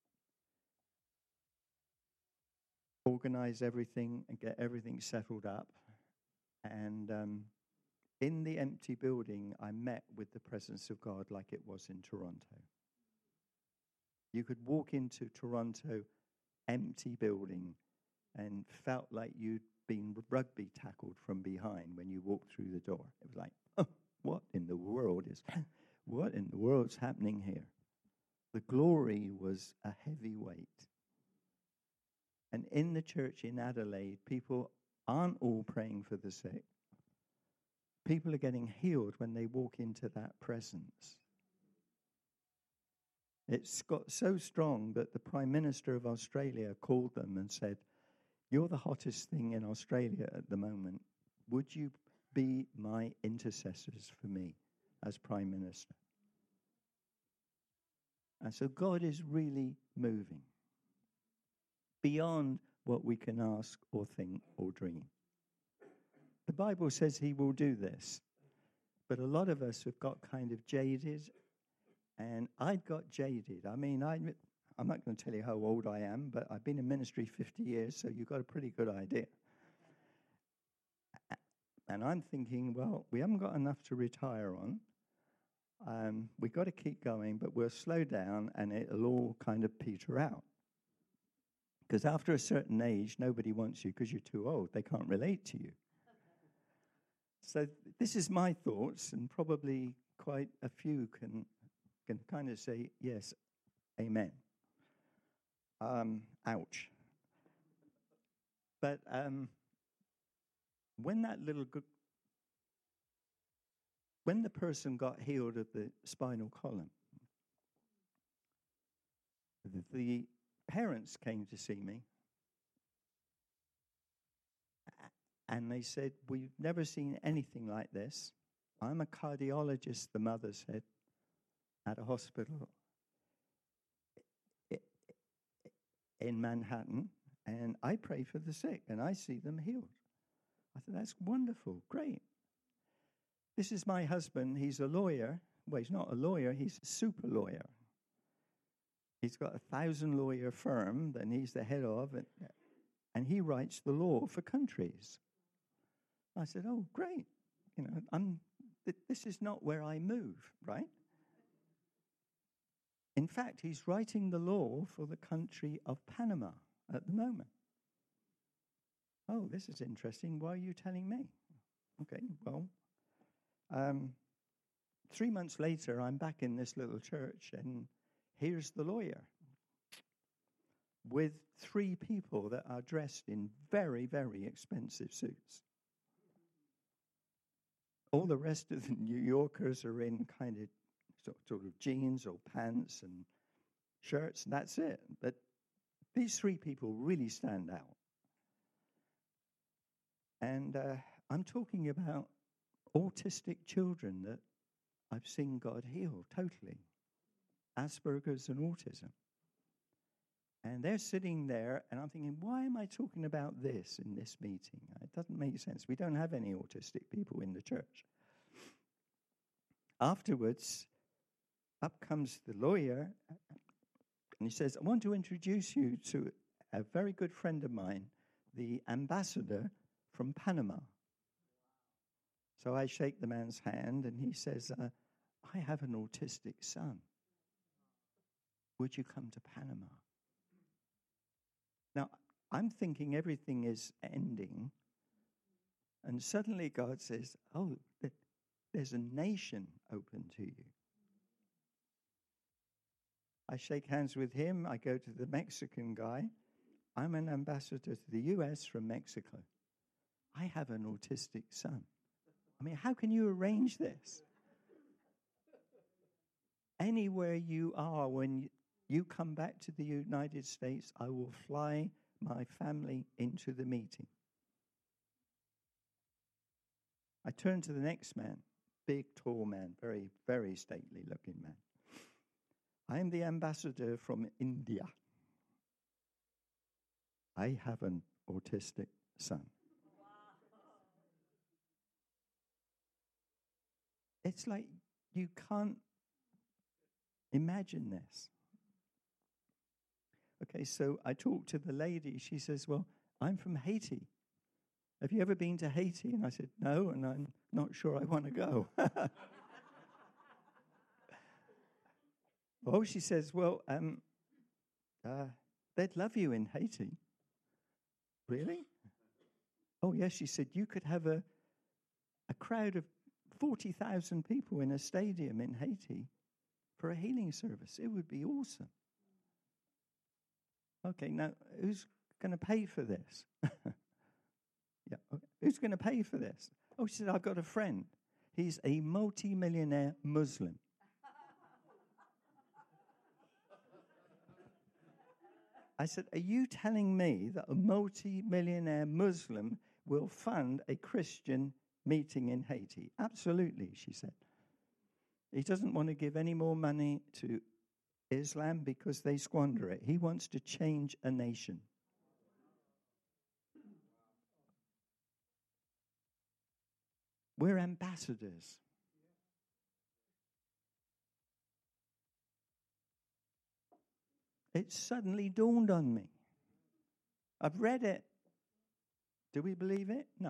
organize everything and get everything settled up. And in the empty building, I met with the presence of God like it was in Toronto. You could walk into Toronto, empty building, and felt like you'd been rugby tackled from behind when you walked through the door. It was like, oh, what in the world is happening here? The glory was a heavy weight. And in the church in Adelaide, people aren't all praying for the sick. People are getting healed when they walk into that presence. It's got so strong that the Prime Minister of Australia called them and said, you're the hottest thing in Australia at the moment. Would you be my intercessors for me as Prime Minister? And so God is really moving beyond what we can ask or think or dream. The Bible says He will do this, but a lot of us have got kind of jaded, and I'd got jaded. I mean, I'm not going to tell you how old I am, but I've been in ministry 50 years, so you've got a pretty good idea. And I'm thinking, well, we haven't got enough to retire on. We've got to keep going, but we'll slow down, and it'll all kind of peter out. Because after a certain age, nobody wants you because you're too old. They can't relate to you. So this is my thoughts, and probably quite a few can kind of say, yes, amen. Ouch. But when the person got healed of the spinal column, the parents came to see me, and they said, we've never seen anything like this. I'm a cardiologist, the mother said, at a hospital in Manhattan, and I pray for the sick, and I see them healed. I thought, that's wonderful, great. This is my husband. He's a lawyer. Well, he's not a lawyer. He's a super lawyer. He's got a 1,000-lawyer firm that he's the head of, and he writes the law for countries. I said, oh, great. This is not where I move, right? In fact, he's writing the law for the country of Panama at the moment. Oh, this is interesting. Why are you telling me? Okay, well, 3 months later, I'm back in this little church, and here's the lawyer with 3 people that are dressed in very, very expensive suits. All the rest of the New Yorkers are in kind of sort of jeans or pants and shirts, and that's it. But these 3 people really stand out. And I'm talking about autistic children that I've seen God heal totally. Asperger's and autism. And they're sitting there, and I'm thinking, why am I talking about this in this meeting? It doesn't make sense. We don't have any autistic people in the church. Afterwards, up comes the lawyer, and he says, I want to introduce you to a very good friend of mine, the ambassador from Panama. So I shake the man's hand, and he says, I have an autistic son. Would you come to Panama? Now, I'm thinking everything is ending, and suddenly God says, oh, there's a nation open to you. I shake hands with him. I go to the Mexican guy. I'm an ambassador to the U.S. from Mexico. I have an autistic son. I mean, how can you arrange this? Anywhere you are, when you come back to the United States, I will fly my family into the meeting. I turn to the next man, big, tall man, very, very stately looking man. I am the ambassador from India. I have an autistic son. It's like you can't imagine this. Okay, so I talked to the lady. She says, well, I'm from Haiti. Have you ever been to Haiti? And I said, no, and I'm not sure I want to go. Oh, she says, well, they'd love you in Haiti. Really? Oh, yes, she said, you could have a crowd of 40,000 people in a stadium in Haiti for a healing service. It would be awesome. Okay, now, who's going to pay for this? Yeah, okay. Who's going to pay for this? Oh, she said, I've got a friend. He's a multi-millionaire Muslim. I said, are you telling me that a multi-millionaire Muslim will fund a Christian meeting in Haiti? Absolutely, she said. He doesn't want to give any more money to Islam because they squander it. He wants to change a nation. We're ambassadors. It suddenly dawned on me. I've read it. Do we believe it? No.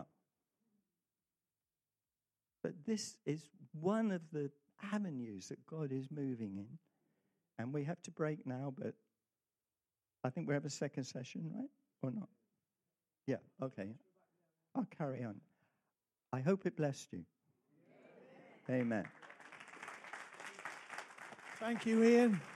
But this is one of the avenues that God is moving in. And we have to break now, but I think we have a second session, right? Or not? Yeah, okay. I'll carry on. I hope it blessed you. Amen. Thank you, Ian.